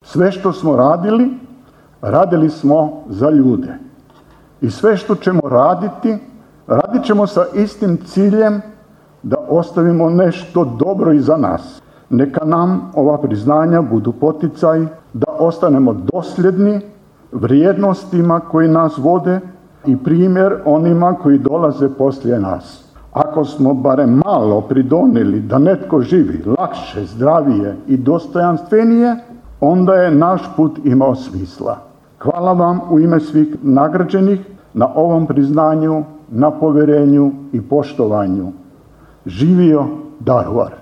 Sve što smo radili, radili smo za ljude. I sve što ćemo raditi, radit ćemo sa istim ciljem da ostavimo nešto dobro iza nas. Neka nam ova priznanja budu poticaj da ostanemo dosljedni vrijednostima koji nas vode i primjer onima koji dolaze poslije nas. Ako smo barem malo pridonijeli da netko živi lakše, zdravije i dostojanstvenije, onda je naš put imao smisla. Hvala vam u ime svih nagrađenih na ovom priznanju, na povjerenju i poštovanju. Živio Daruvar!